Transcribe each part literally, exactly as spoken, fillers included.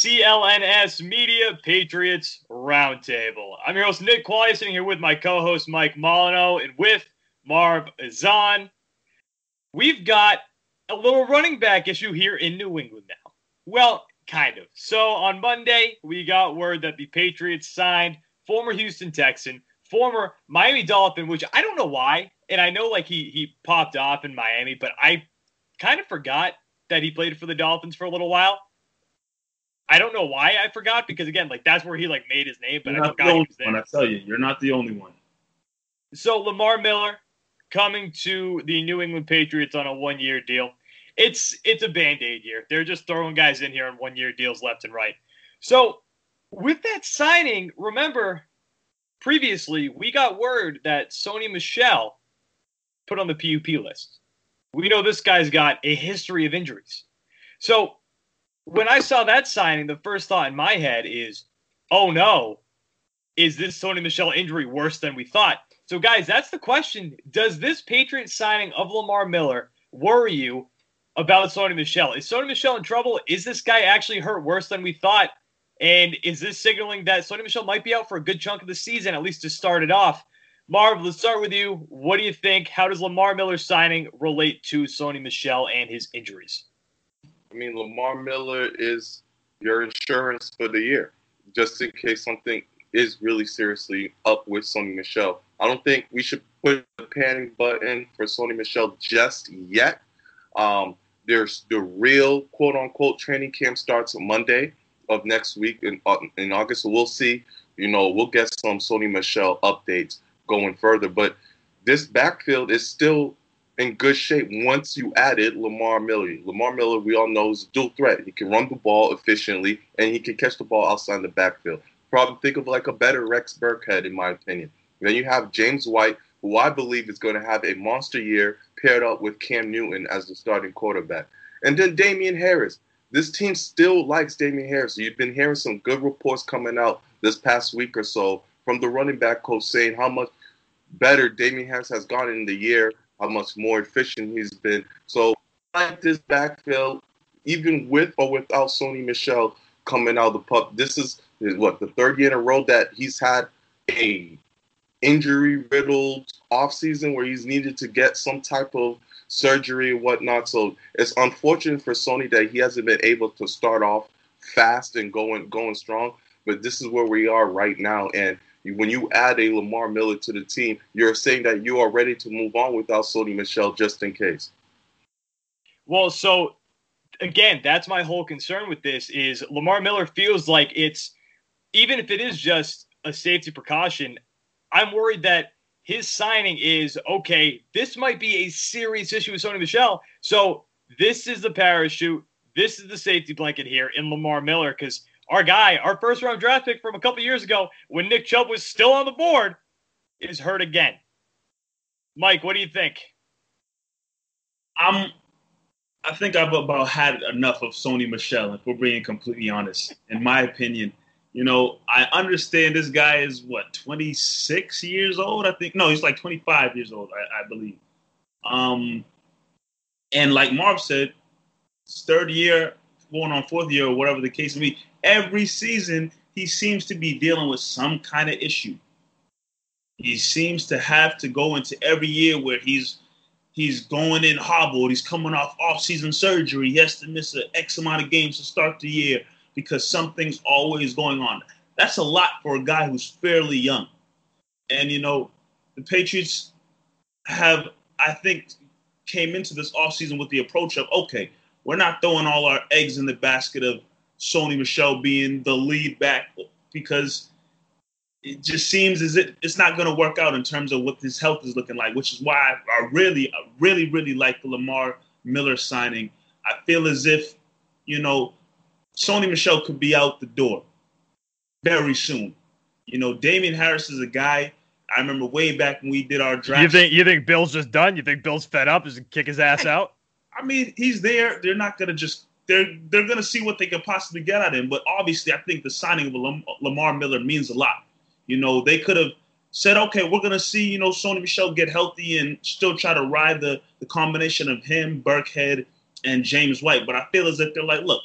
C L N S Media Patriots Roundtable. I'm your host, Nick Qualley, sitting here with my co-host, Mike Molyneux, and with Marv Azan. We've got a little running back issue here in New England now. Well, kind of. So on Monday, we got word that the Patriots signed former Houston Texan, former Miami Dolphin, which I don't know why, and I know like he he popped off in Miami, but I kind of forgot that he played for the Dolphins for a little while. I don't know why I forgot, because again, like that's where he like made his name, but you're I not forgot the only he was there. one. I tell you, you're not the only one. So Lamar Miller coming to the New England Patriots on a one-year deal. It's it's a Band-Aid year. They're just throwing guys in here on one-year deals left and right. So with that signing, remember previously we got word that Sony Michel put on the P U P list. We know this guy's got a history of injuries. So when I saw that signing, the first thought in my head is, oh no, is this Sony Michel injury worse than we thought? So guys, that's the question. Does this Patriots signing of Lamar Miller worry you about Sony Michel? Is Sony Michel in trouble? Is this guy actually hurt worse than we thought? And is this signaling that Sony Michel might be out for a good chunk of the season, at least to start it off? Marv, let's start with you. What do you think? How does Lamar Miller's signing relate to Sony Michel and his injuries? I mean, Lamar Miller is your insurance for the year, just in case something is really seriously up with Sony Michel. I don't think we should put the panic button for Sony Michel just yet. Um, there's the real quote-unquote training camp starts on Monday of next week in, uh, in August. So we'll see. You know, we'll get some Sony Michel updates going further. But this backfield is still in good shape once you added Lamar Miller. Lamar Miller, we all know, is a dual threat. He can run the ball efficiently, and he can catch the ball outside the backfield. Probably think of like a better Rex Burkhead, in my opinion. Then you have James White, who I believe is going to have a monster year paired up with Cam Newton as the starting quarterback. And then Damian Harris. This team still likes Damian Harris. You've been hearing some good reports coming out this past week or so from the running back coach saying how much better Damian Harris has gone in the year, how much more efficient he's been. So I like this backfield, even with or without Sony Michel coming out of the pup. This is, is what, the third year in a row that he's had a injury-riddled offseason where he's needed to get some type of surgery and whatnot. So it's unfortunate for Sony that he hasn't been able to start off fast and going going strong. But this is where we are right now. And when you add a Lamar Miller to the team, you're saying that you are ready to move on without Sony Michel just in case. Well, so again, that's my whole concern with this is Lamar Miller feels like it's, even if it is just a safety precaution, I'm worried that his signing is, okay, this might be a serious issue with Sony Michel. So this is the parachute. This is the safety blanket here in Lamar Miller, because our guy, our first-round draft pick from a couple years ago when Nick Chubb was still on the board, is hurt again. Mike, what do you think? I'm, I think I've about had enough of Sony Michel, if we're being completely honest, in my opinion. You know, I understand this guy is, what, twenty-six years old, I think? No, he's like twenty-five years old, I, I believe. Um, and like Marv said, it's third year, going on fourth year, or whatever the case may be. Every season, he seems to be dealing with some kind of issue. He seems to have to go into every year where he's he's going in hobbled. He's coming off off-season surgery. He has to miss an X amount of games to start the year because something's always going on. That's a lot for a guy who's fairly young. And, you know, the Patriots have, I think, came into this offseason with the approach of, okay, we're not throwing all our eggs in the basket of Sony Michel being the lead back, because it just seems as if it's not going to work out in terms of what his health is looking like, which is why I, I really, I really, really like the Lamar Miller signing. I feel as if, you know, Sony Michel could be out the door very soon. You know, Damian Harris is a guy, I remember way back when we did our draft. You think you think Bill's just done? You think Bill's fed up? Is he kick his ass out? I mean, he's there. They're not going to just they're they're going to see what they can possibly get at him. But obviously, I think the signing of Lam- Lamar Miller means a lot. You know, they could have said, okay, we're going to see, you know, Sony Michel get healthy and still try to ride the, the combination of him, Burkhead, and James White. But I feel as if they're like, look,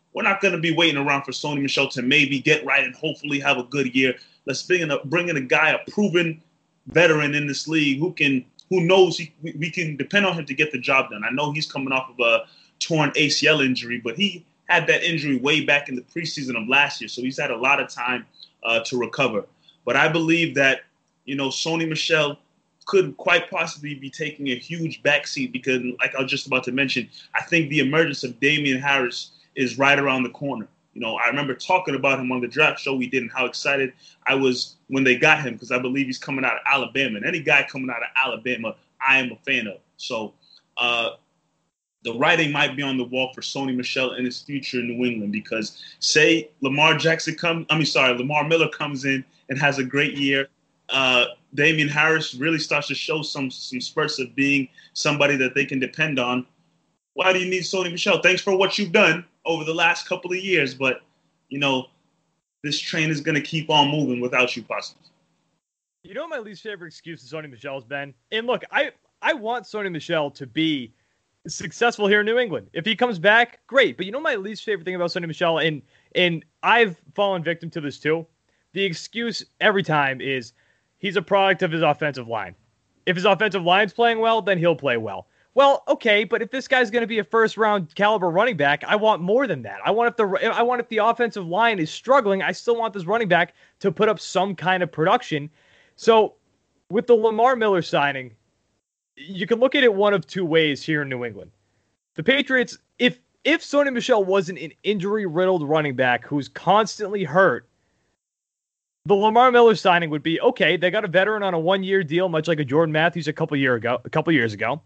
we're not going to be waiting around for Sony Michel to maybe get right and hopefully have a good year. Let's bring in a, bring in a guy, a proven veteran in this league who can, who knows he, we, we can depend on him to get the job done. I know he's coming off of a torn A C L injury, but he had that injury way back in the preseason of last year, so he's had a lot of time uh, to recover. But I believe that, you know, Sony Michel could quite possibly be taking a huge backseat because, like I was just about to mention, I think the emergence of Damian Harris is right around the corner. You know, I remember talking about him on the draft show we did and how excited I was when they got him because I believe he's coming out of Alabama. And any guy coming out of Alabama, I am a fan of. So uh, the writing might be on the wall for Sony Michel in his future in New England because say Lamar Jackson comes, I mean, sorry, Lamar Miller comes in and has a great year. Uh, Damian Harris really starts to show some some spurts of being somebody that they can depend on. Why do you need Sony Michel? Thanks for what you've done over the last couple of years, but, you know, this train is going to keep on moving without you, possibly. You know what my least favorite excuse to Sony Michel has been? And look, I, I want Sony Michel to be successful here in New England. If he comes back, great. But you know my least favorite thing about Sony Michel, and, and I've fallen victim to this too, the excuse every time is he's a product of his offensive line. If his offensive line's playing well, then he'll play well. Well, okay, but if this guy's going to be a first-round caliber running back, I want more than that. I want if the I want if the offensive line is struggling, I still want this running back to put up some kind of production. So, with the Lamar Miller signing, you can look at it one of two ways here in New England. The Patriots, if if Sony Michel wasn't an injury-riddled running back who's constantly hurt, the Lamar Miller signing would be okay. They got a veteran on a one-year deal, much like a Jordan Matthews a couple year ago, a couple years ago.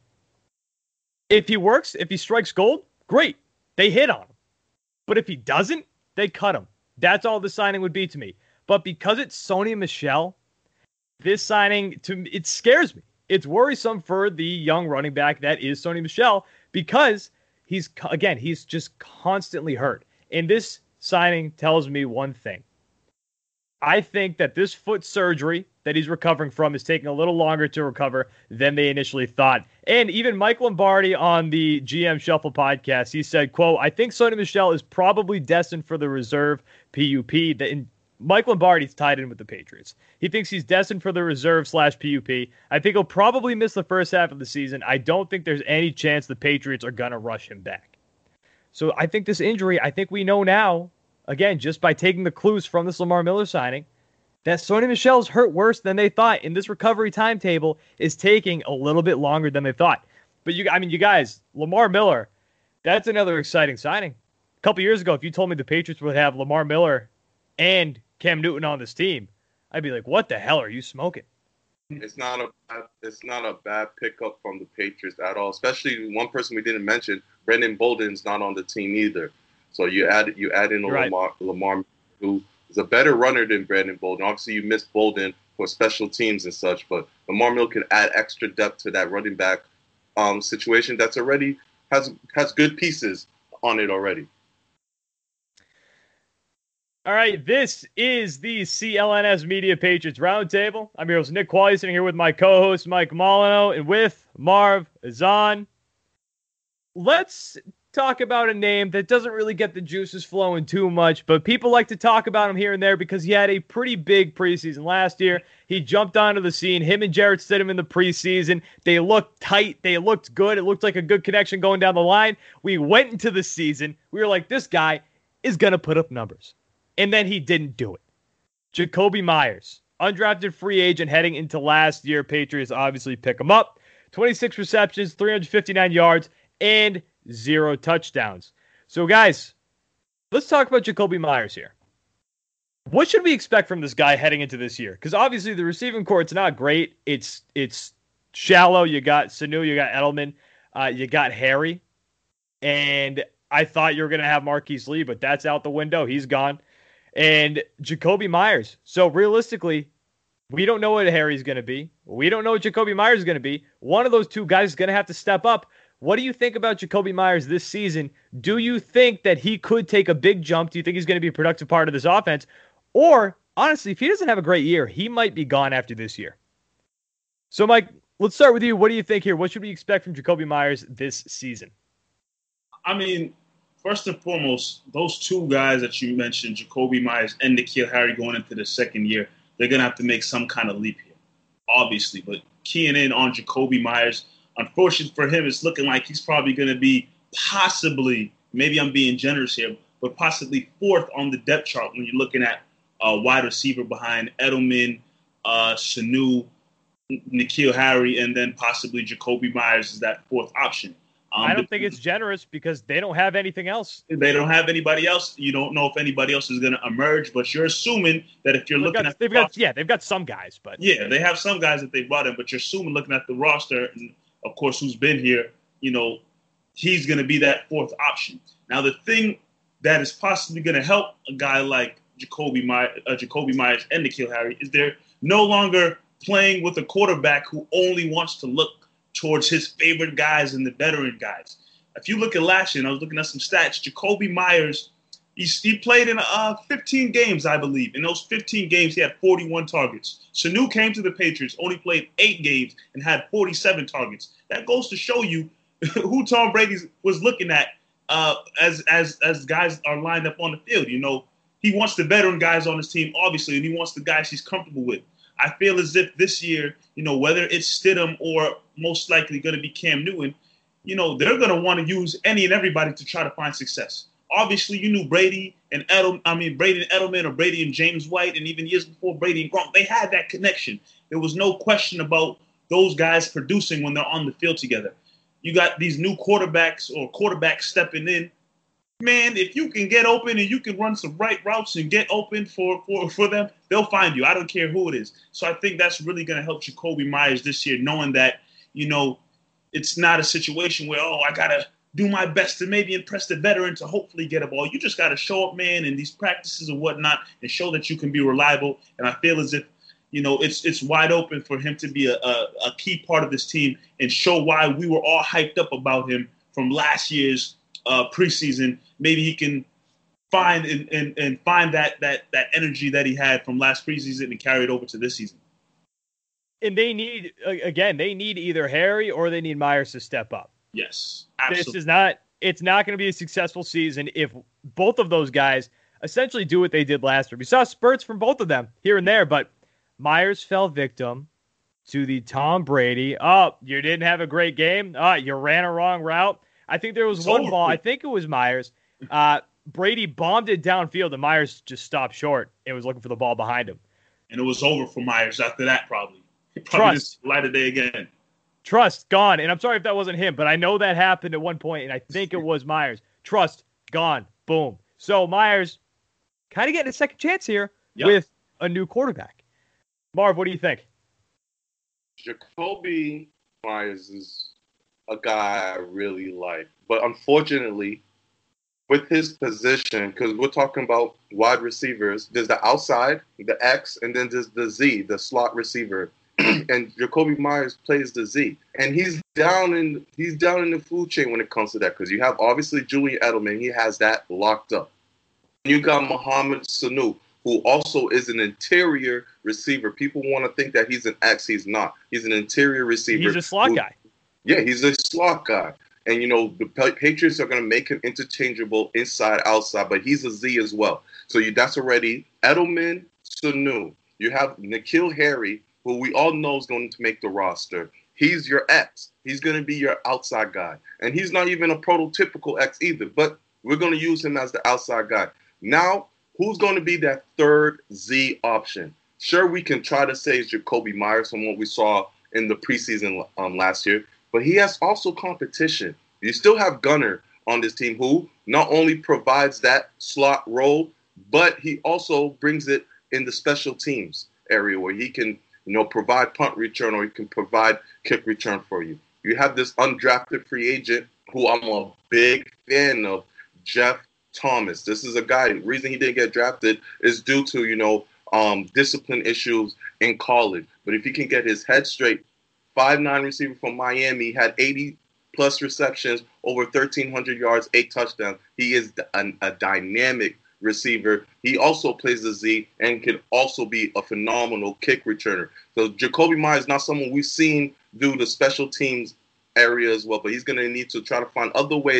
If he works, if he strikes gold, great. They hit on him. But if he doesn't, they cut him. That's all the signing would be to me. But because it's Sony Michel, this signing, to it scares me. It's worrisome for the young running back that is Sony Michel because he's, again, he's just constantly hurt. And this signing tells me one thing. I think that this foot surgery that he's recovering from is taking a little longer to recover than they initially thought. And even Mike Lombardi on the G M Shuffle podcast, he said, quote, I think Sony Michel is probably destined for the reserve P U P. That in, Mike Lombardi's tied in with the Patriots. He thinks he's destined for the reserve slash P U P. I think he'll probably miss the first half of the season. I don't think there's any chance the Patriots are going to rush him back. So I think this injury, I think we know now, again, just by taking the clues from this Lamar Miller signing, that Sony Michel's hurt worse than they thought, and this recovery timetable is taking a little bit longer than they thought. But you, I mean, you guys, Lamar Miller, that's another exciting signing. A couple years ago, if you told me the Patriots would have Lamar Miller and Cam Newton on this team, I'd be like, "What the hell are you smoking?" It's not a bad, it's not a bad pickup from the Patriots at all. Especially one person we didn't mention, Brandon Bolden's not on the team either. So you add you add in a Right. Lamar, Lamar who is a better runner than Brandon Bolden. Obviously, you miss Bolden for special teams and such, but Lamar Miller can add extra depth to that running back um, situation that's already has has good pieces on it already. All right, this is the C L N S Media Patriots Roundtable. I'm your host, Nick Qualley, sitting here with my co-host, Mike Molyneux, and with Marv Azan. Let's talk about a name that doesn't really get the juices flowing too much, but people like to talk about him here and there because he had a pretty big preseason last year. He jumped onto the scene. Him and Jarrett Stidham in the preseason. They looked tight. They looked good. It looked like a good connection going down the line. We went into the season. We were like, this guy is going to put up numbers. And then he didn't do it. Jakobi Meyers, undrafted free agent heading into last year. Patriots obviously pick him up. twenty-six receptions, three hundred fifty-nine yards, and zero touchdowns. So, guys, let's talk about Jakobi Meyers here. What should we expect from this guy heading into this year? Because obviously the receiving core's not great. It's it's shallow. You got Sanu, you got Edelman, uh, you got Harry. And I thought you were going to have Marquise Lee, but that's out the window. He's gone. And Jakobi Meyers. So realistically, we don't know what Harry's going to be. We don't know what Jakobi Meyers is going to be. One of those two guys is going to have to step up. What do you think about Jakobi Meyers this season? Do you think that he could take a big jump? Do you think he's going to be a productive part of this offense? Or, honestly, if he doesn't have a great year, he might be gone after this year. So, Mike, let's start with you. What do you think here? What should we expect from Jakobi Meyers this season? I mean, first and foremost, those two guys that you mentioned, Jacoby Myers and N'Keal Harry, going into the second year, they're going to have to make some kind of leap here, obviously. But keying in on Jacoby Myers, unfortunately for him, it's looking like he's probably going to be possibly, maybe I'm being generous here, but possibly fourth on the depth chart when you're looking at a wide receiver behind Edelman, uh, Sanu, N'Keal Harry, and then possibly Jacoby Myers is that fourth option. Um, I don't think it's generous because they don't have anything else. They don't have anybody else. You don't know if anybody else is going to emerge, but you're assuming that if you're they've looking got, at they've the got roster, yeah they've got some guys, but yeah, they have some guys that they brought in, but you're assuming looking at the roster and of course who's been here, you know, he's going to be that fourth option. Now the thing that is possibly going to help a guy like Jacoby Myers, uh, Jacoby Myers and N'Keal Harry is they're no longer playing with a quarterback who only wants to look towards his favorite guys and the veteran guys. If you look at last year, and I was looking at some stats, Jacoby Myers, he, he played in uh, fifteen games, I believe. In those fifteen games, he had forty-one targets. Sanu came to the Patriots, only played eight games, and had forty-seven targets. That goes to show you who Tom Brady was looking at uh, as as as guys are lined up on the field. You know, he wants the veteran guys on his team, obviously, and he wants the guys he's comfortable with. I feel as if this year, you know, whether it's Stidham or most likely going to be Cam Newton, you know, they're going to want to use any and everybody to try to find success. Obviously, you knew Brady and Edel, I mean, Brady and Edelman or Brady and James White, and even years before Brady and Gronk, they had that connection. There was no question about those guys producing when they're on the field together. You got these new quarterbacks or quarterbacks stepping in. Man, if you can get open and you can run some right routes and get open for, for, for them, they'll find you. I don't care who it is. So I think that's really going to help Jacoby Myers this year, knowing that, you know, it's not a situation where, oh, I got to do my best to maybe impress the veteran to hopefully get a ball. You just got to show up, man, in these practices and whatnot and show that you can be reliable. And I feel as if, you know, it's it's wide open for him to be a, a, a key part of this team and show why we were all hyped up about him from last year's uh, preseason. Maybe he can find and, and, and find that that that energy that he had from last preseason and carry it over to this season. And they need, again, they need either Harry or they need Myers to step up. Yes, absolutely. This is not, it's not going to be a successful season if both of those guys essentially do what they did last year. We saw spurts from both of them here and there, but Myers fell victim to the Tom Brady. Oh, you didn't have a great game. Oh, you ran a wrong route. I think there was It's one over. ball. I think it was Myers. Uh, Brady bombed it downfield, and Myers just stopped short and was looking for the ball behind him. And it was over for Myers after that, probably. He probably Trust. just light of day again. Trust, gone. And I'm sorry if that wasn't him, but I know that happened at one point, and I think it was Myers. Trust, gone. Boom. So Myers kind of getting a second chance here Yep. with a new quarterback. Marv, what do you think? Jacoby Myers is a guy I really like. But unfortunately, with his position, because we're talking about wide receivers, there's the outside, the X, and then there's the Z, the slot receiver. And Jacoby Myers plays the Z. And he's down in he's down in the food chain when it comes to that, because you have obviously Julian Edelman, he has that locked up. You got Mohamed Sanu, who also is an interior receiver. People want to think that he's an X. He's not. He's an interior receiver. He's a slot who, guy. Yeah, he's a slot guy. And, you know, the Patriots are going to make him interchangeable inside, outside, but he's a Z as well. So you, that's already Edelman, Sanu. You have N'Keal Harry, who we all know is going to make the roster. He's your X. He's going to be your outside guy. And he's not even a prototypical X either, but we're going to use him as the outside guy. Now, who's going to be that third Z option? Sure, we can try to say it's Jacoby Myers from what we saw in the preseason um, last year, but he has also competition. You still have Gunner on this team who not only provides that slot role, but he also brings it in the special teams area where he can, you know, provide punt return or he can provide kick return for you. You have this undrafted free agent who I'm a big fan of, Jeff Thomas. This is a guy, the reason he didn't get drafted is due to, you know, um, discipline issues in college. But if he can get his head straight, five nine receiver from Miami, had eighty plus receptions, over thirteen hundred yards, eight touchdowns. He is a, a dynamic receiver. He also plays the Z and can also be a phenomenal kick returner. So Jacoby Myers is not someone we've seen do the special teams area as well, but he's going to need to try to find other ways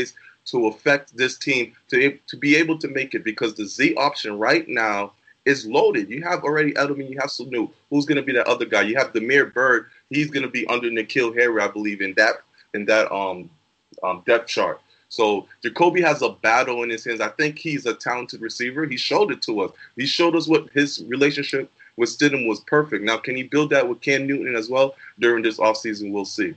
to affect this team to, to be able to make it, because the Z option right now is loaded. You have already Edelman, you have Sanu. Who's going to be that other guy? You have Demir Bird. He's going to be under N'Keal Harry, I believe, in that in that um, um, depth chart. So Jacoby has a battle in his hands. I think he's a talented receiver. He showed it to us. He showed us what his relationship with Stidham was perfect. Now, can he build that with Cam Newton as well during this offseason? We'll see.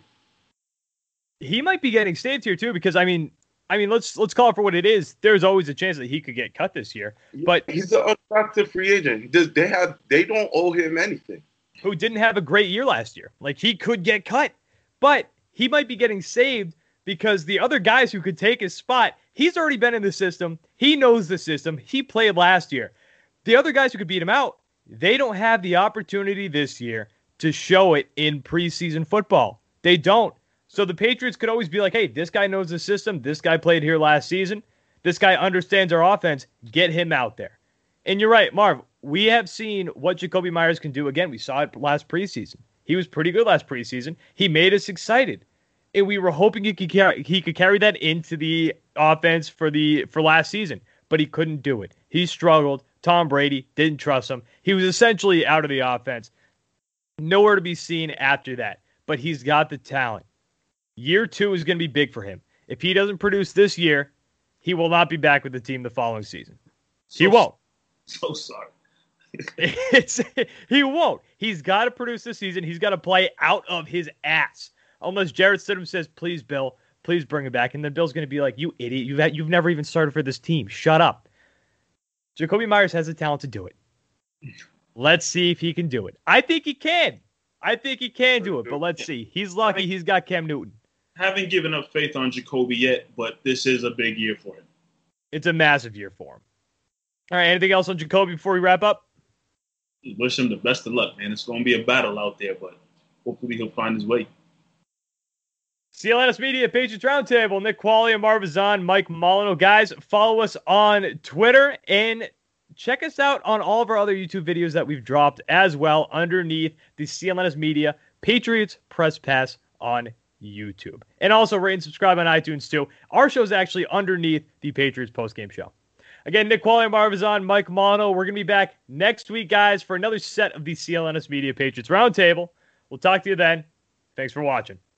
He might be getting saved here too, because I mean, I mean, let's let's call it for what it is. There's always a chance that he could get cut this year, but he's an undrafted free agent. Does they have they don't owe him anything. Who didn't have a great year last year? Like, he could get cut, but he might be getting saved because the other guys who could take his spot, he's already been in the system. He knows the system. He played last year. The other guys who could beat him out, they don't have the opportunity this year to show it in preseason football. They don't. So the Patriots could always be like, hey, this guy knows the system. This guy played here last season. This guy understands our offense. Get him out there. And you're right, Marv. We have seen what Jacoby Myers can do. Again, we saw it last preseason. He was pretty good last preseason. He made us excited. And we were hoping he could carry, he could carry that into the offense for the for last season, but he couldn't do it. He struggled. Tom Brady didn't trust him. He was essentially out of the offense. Nowhere to be seen after that, but he's got the talent. Year two is going to be big for him. If he doesn't produce this year, he will not be back with the team the following season. So, he won't. So sorry. it's, he won't. He's got to produce this season. He's got to play out of his ass. Unless Jarrett Stidham says, please, Bill, please bring him back. And then Bill's going to be like, you idiot. You've, had, you've never even started for this team. Shut up. Jacoby Myers has the talent to do it. Let's see if he can do it. I think he can. I think he can do it, but let's see. He's lucky he's got Cam Newton. Haven't given up faith on Jacoby yet, but this is a big year for him. It's a massive year for him. All right, anything else on Jacoby before we wrap up? Wish him the best of luck, man. It's going to be a battle out there, but hopefully he'll find his way. C L N S Media, Patriots Roundtable, Nick Qualley and Marv Azan, Mike Molyneux. Guys, follow us on Twitter and check us out on all of our other YouTube videos that we've dropped as well underneath the C L N S Media Patriots Press Pass on YouTube. And also rate and subscribe on iTunes too. Our show is actually underneath the Patriots postgame show. Again, Nick Qualley and Marv Azan, Mike Molyneux. We're going to be back next week, guys, for another set of the C L N S Media Patriots Roundtable. We'll talk to you then. Thanks for watching.